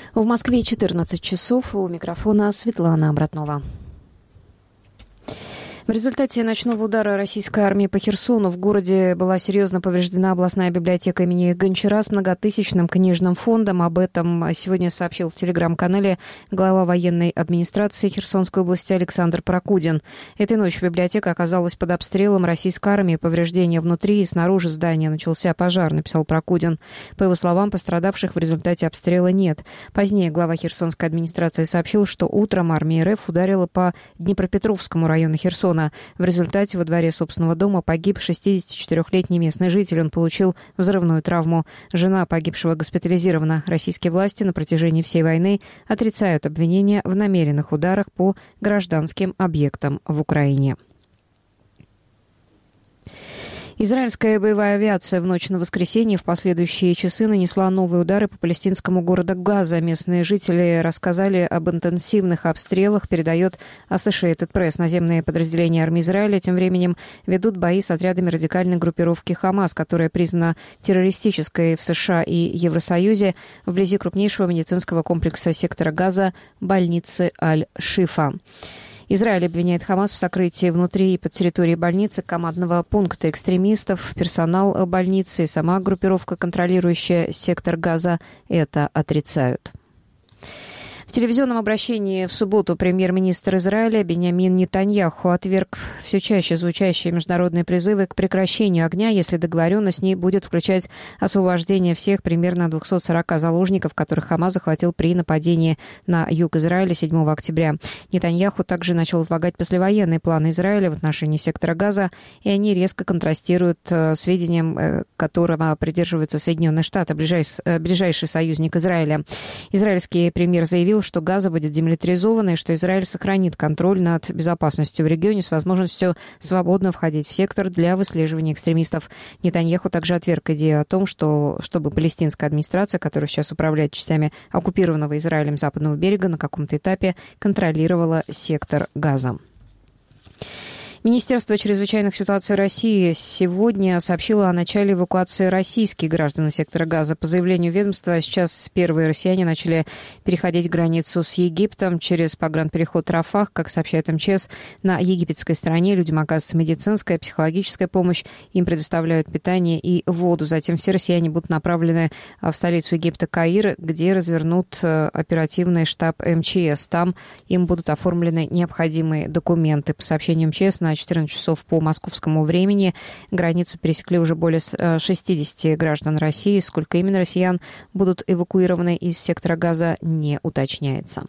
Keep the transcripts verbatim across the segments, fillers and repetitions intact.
В Москве четырнадцать часов. У микрофона Светлана Обратнова. В результате ночного удара российской армии по Херсону в городе была серьезно повреждена областная библиотека имени Гончара с многотысячным книжным фондом. Об этом сегодня сообщил в телеграм-канале глава военной администрации Херсонской области Александр Прокудин. Этой ночью библиотека оказалась под обстрелом российской армии. Повреждения внутри и снаружи здания. Начался пожар, написал Прокудин. По его словам, пострадавших в результате обстрела нет. Позднее глава Херсонской администрации сообщил, что утром армия РФ ударила по Днепропетровскому району Херсона. В результате во дворе собственного дома погиб шестидесятичетырёхлетний местный житель. Он получил взрывную травму. Жена погибшего госпитализирована. Российские власти на протяжении всей войны отрицают обвинения в намеренных ударах по гражданским объектам в Украине. Израильская боевая авиация в ночь на воскресенье в последующие часы нанесла новые удары по палестинскому городу Газа. Местные жители рассказали об интенсивных обстрелах, передает Associated Press. Наземные подразделения армии Израиля тем временем ведут бои с отрядами радикальной группировки «Хамас», которая признана террористической в США и Евросоюзе, вблизи крупнейшего медицинского комплекса сектора Газа больницы Аль-Шифа. Израиль обвиняет Хамас в сокрытии внутри и под территорией больницы командного пункта экстремистов. Персонал больницы и сама группировка, контролирующая сектор Газа, это отрицают. В телевизионном обращении в субботу премьер-министр Израиля Биньямин Нетаньяху отверг все чаще звучащие международные призывы к прекращению огня, если договоренность не будет включать освобождение всех примерно двухсот сорока заложников, которых Хамас захватил при нападении на юг Израиля седьмого октября. Нетаньяху также начал излагать послевоенные планы Израиля в отношении сектора Газа, и они резко контрастируют с сведением, которого придерживаются Соединенные Штаты, ближайший, ближайший союзник Израиля. Израильский премьер заявил, что Газа будет демилитаризована и что Израиль сохранит контроль над безопасностью в регионе с возможностью свободно входить в сектор для выслеживания экстремистов. Нетаньяху также отверг идею о том, что чтобы палестинская администрация, которая сейчас управляет частями оккупированного Израилем западного берега, на каком-то этапе контролировала сектор Газа. Министерство чрезвычайных ситуаций России сегодня сообщило о начале эвакуации российских граждан из сектора Газа. По заявлению ведомства, сейчас первые россияне начали переходить границу с Египтом через погранпереход Рафах. Как сообщает МЧС, на египетской стороне людям оказывается медицинская, психологическая помощь. Им предоставляют питание и воду. Затем все россияне будут направлены в столицу Египта Каир, где развернут оперативный штаб МЧС. Там им будут оформлены необходимые документы. По сообщению МЧС, на четырнадцать часов по московскому времени границу пересекли уже более шестидесяти граждан России. Сколько именно россиян будут эвакуированы из сектора Газа, не уточняется.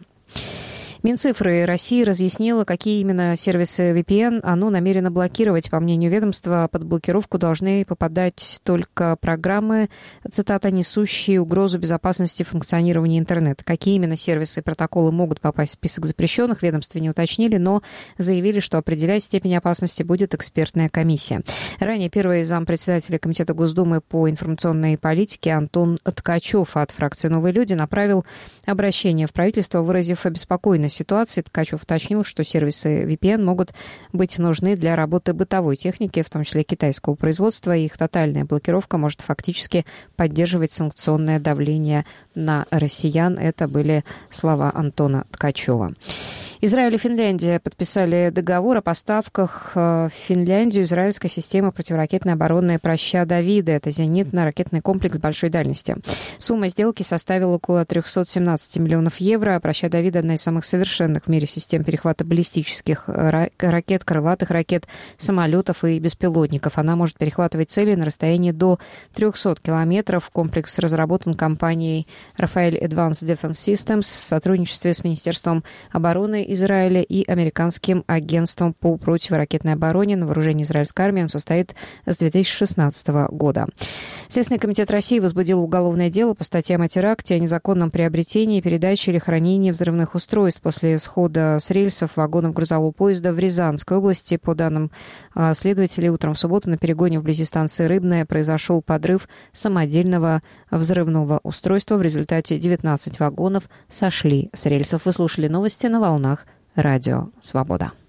Минцифры России разъяснила, какие именно сервисы ви пи эн оно намерено блокировать. По мнению ведомства, под блокировку должны попадать только программы, цитата, несущие угрозу безопасности функционирования интернета. Какие именно сервисы и протоколы могут попасть в список запрещенных, в ведомстве не уточнили, но заявили, что определять степень опасности будет экспертная комиссия. Ранее первый зампредседателя Комитета Госдумы по информационной политике Антон Ткачев от фракции «Новые люди» направил обращение в правительство, выразив обеспокоенность ситуации. Ткачев уточнил, что сервисы ви пи эн могут быть нужны для работы бытовой техники, в том числе китайского производства, и их тотальная блокировка может фактически поддерживать санкционное давление на россиян. Это были слова Антона Ткачева. Израиль и Финляндия подписали договор о поставках в Финляндию израильской системы противоракетной обороны «Проща Давида». Это зенитно-ракетный комплекс большой дальности. Сумма сделки составила около триста семнадцать миллионов евро. «Проща Давида» — одна из самых совершенных в мире систем перехвата баллистических ракет, крылатых ракет, самолетов и беспилотников. Она может перехватывать цели на расстоянии до трехсот километров. Комплекс разработан компанией Rafael Advanced Defense Systems в сотрудничестве с Министерством обороны Израиля и американским агентством по противоракетной обороне. На вооружении израильской армии он состоит с две тысячи шестнадцатого года. Следственный комитет России возбудил уголовное дело по статьям о теракте, о незаконном приобретении, передаче или хранении взрывных устройств после схода с рельсов вагонов грузового поезда в Рязанской области. По данным следователей, утром в субботу на перегоне вблизи станции Рыбная произошел подрыв самодельного взрывного устройства. В результате девятнадцать вагонов сошли с рельсов. Вы слушали новости на волнах Радио Свобода.